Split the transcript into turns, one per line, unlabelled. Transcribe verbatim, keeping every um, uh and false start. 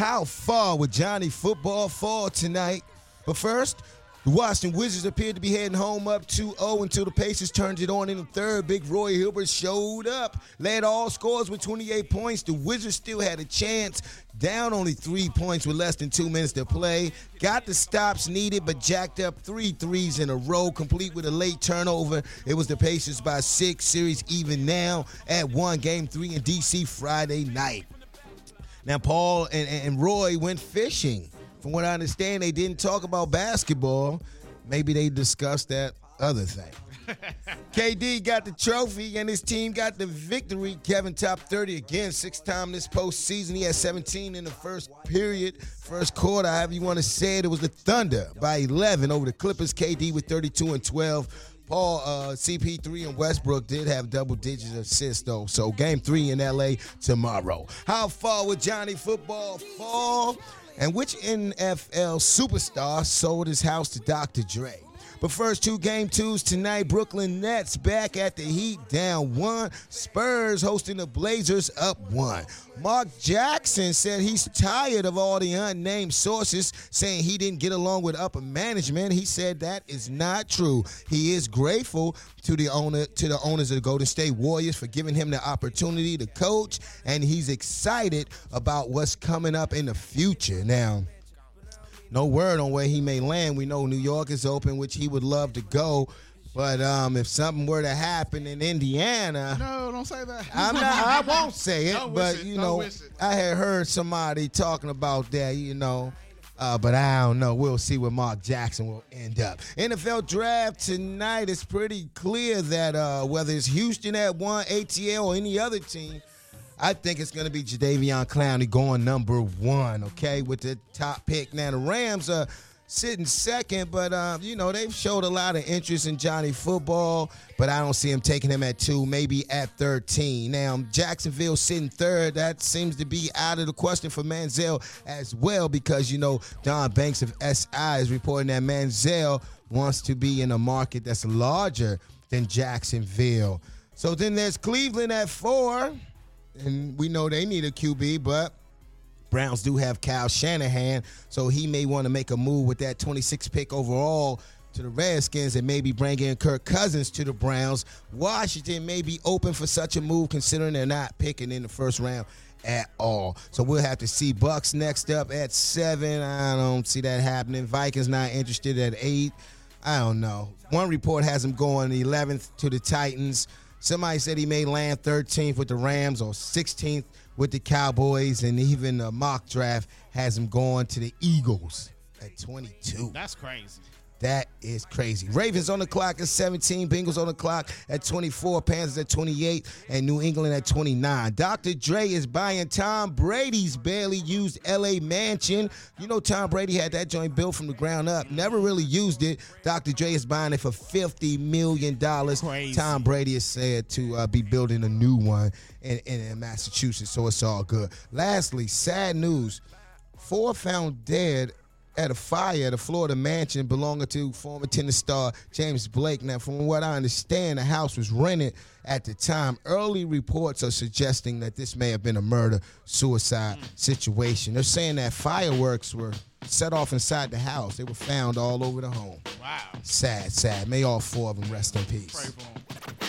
How far would Johnny Football fall tonight? But first, the Washington Wizards appeared to be heading home up two oh until the Pacers turned it on in the third. Big Roy Hilbert showed up, led all scores with twenty-eight points. The Wizards still had a chance, down only three points with less than two minutes to play. Got the stops needed, but jacked up three threes in a row, complete with a late turnover. It was the Pacers by six, series even now at one, game three in D C Friday night. Now, Paul and, and Roy went fishing. From what I understand, they didn't talk about basketball. Maybe they discussed that other thing. K D got the trophy, and his team got the victory. Kevin top thirty again, sixth time this postseason. He had seventeen in the first period, first quarter, however you want to say it. It was the Thunder by eleven over the Clippers. K D with thirty-two and twelve. Paul, uh, C P three and Westbrook did have double-digit assists, though. So game three in L A tomorrow. How far would Johnny Football fall? And which N F L superstar sold his house to Doctor Dre? But first, two game twos tonight. Brooklyn Nets back at the Heat, down one. Spurs hosting the Blazers, up one. Mark Jackson said he's tired of all the unnamed sources saying he didn't get along with upper management. He said that is not true. He is grateful to the owner, to the owners of the Golden State Warriors for giving him the opportunity to coach, and he's excited about what's coming up in the future. Now, no word on where he may land. We know New York is open, which he would love to go. But um, if something were to happen in Indiana,
no, don't say that.
I'm not. I won't say it.
Don't
but
wish it,
you
don't
know,
wish it.
I had heard somebody talking about that. You know, uh, but I don't know. We'll see where Mark Jackson will end up. N F L draft tonight. It's pretty clear that uh, whether it's Houston at one, A T L, or any other team, I think it's going to be Jadeveon Clowney going number one, okay, with the top pick. Now, the Rams are sitting second, but, um, you know, they've showed a lot of interest in Johnny Football, but I don't see him taking him at two, maybe at thirteen. Now, Jacksonville sitting third. That seems to be out of the question for Manziel as well because, you know, Don Banks of S I is reporting that Manziel wants to be in a market that's larger than Jacksonville. So then there's Cleveland at four. And we know they need a Q B, but Browns do have Kyle Shanahan, so he may want to make a move with that twenty-sixth pick overall to the Redskins and maybe bring in Kirk Cousins to the Browns. Washington may be open for such a move considering they're not picking in the first round at all. So we'll have to see. Bucks next up at seven. I don't see that happening. Vikings not interested at eight. I don't know. One report has them going the eleventh to the Titans. Somebody said he may land thirteenth with the Rams or sixteenth with the Cowboys, and even a mock draft has him going to the Eagles at twenty-two.
That's crazy.
That is crazy. Ravens on the clock at seventeen. Bengals on the clock at twenty-four. Panthers at twenty-eight. And New England at twenty-nine. Doctor Dre is buying Tom Brady's barely used L A mansion. You know Tom Brady had that joint built from the ground up. Never really used it. Doctor Dre is buying it for fifty million dollars.
Crazy.
Tom Brady is said to uh, be building a new one in, in, in Massachusetts, so it's all good. Lastly, sad news. Four found dead at a fire at a Florida mansion belonging to former tennis star James Blake. Now, from what I understand, the house was rented at the time. Early reports are suggesting that this may have been a murder-suicide mm. situation. They're saying that fireworks were set off inside the house. They were found all over the home.
Wow.
Sad, sad. May all four of them rest in peace.
Pray for 'em.